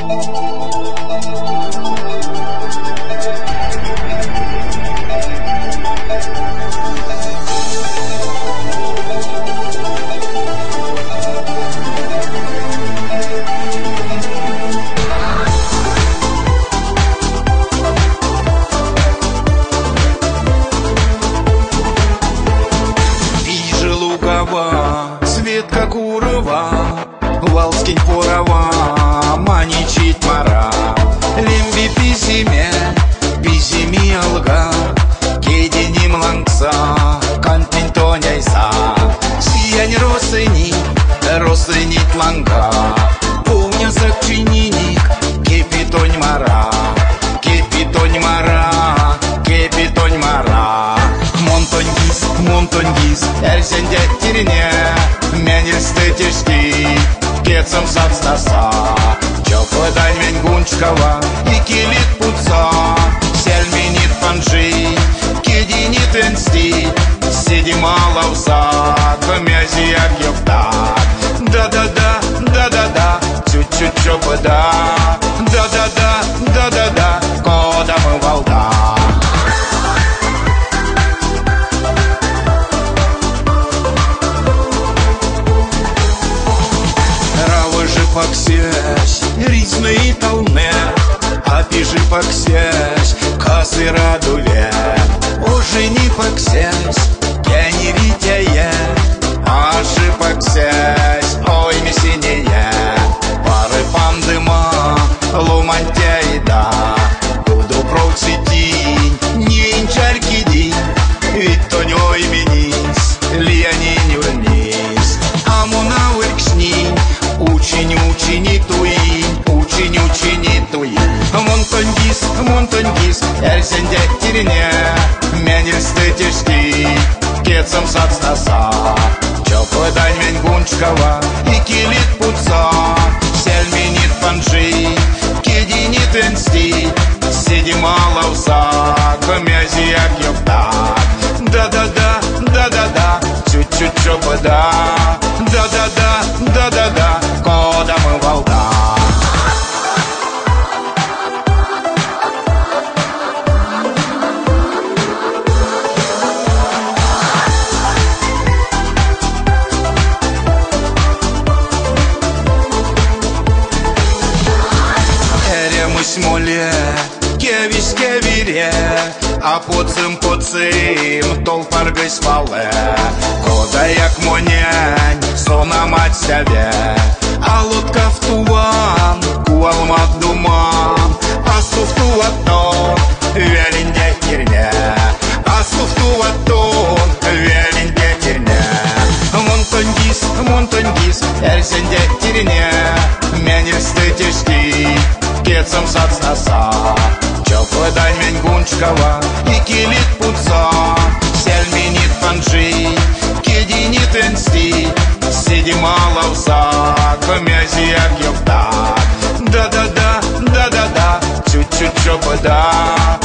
Цвет как урова, вал скинь порова, маничит мара. Лимби пизими алга, кединим лангса, кантин тоняйса. Сиянь росынит ланга, помня закчининик, кепитонь мара, кепитонь мара, кепитонь мара. Монтонгиз, эрсенде тирине, менельсты тишки, кецам сацтаса. Чопыдань мен гунчкава, и килит пуца, сельминит панжи, кединит энсти, сиди малауса, комязияк ёптак. Да-да-да, чуть-чуть чопыда, да-да-да, кода мы волда. Паксясь, різної толне, а піжи паксясь, кази радуве. Ожени паксясь, я не витяя, ажи паксясь, ой месенея. Пары пандыма, лумантяйда, буду процитинь, не инчарки день, ведь то не ой менись, лияни не вниз, а муна выркшни. Учини туи. Монтонгиз, эрсенде тирине, менельсты тишки, кецам сацтаса. Чопыдань мен гунчкава, и килит пуца, сельминит панжи, кединит энсти, сиди малауса, комязияк ёптак. Да-да-да, чуть-чуть чопыда, да-да-да, кода мы волда. Смоле, кевис кевере, а поцим толпаргай спале. Кода як монянь, сона мать себе, а лодка в туван, куалмак думан, а суфтуатон, велинде кирне, а суфтуатон, велинде кирне. Монтонгиз, эрсенде тирине, менельсты тишки, кецам сацтаса. Чопыдань мен гунчкава, и килит пуца, сельминит панжи, кединит энсти, сиди малауса, комязияк ёптак. Да-да-да, чуть-чуть чопыда,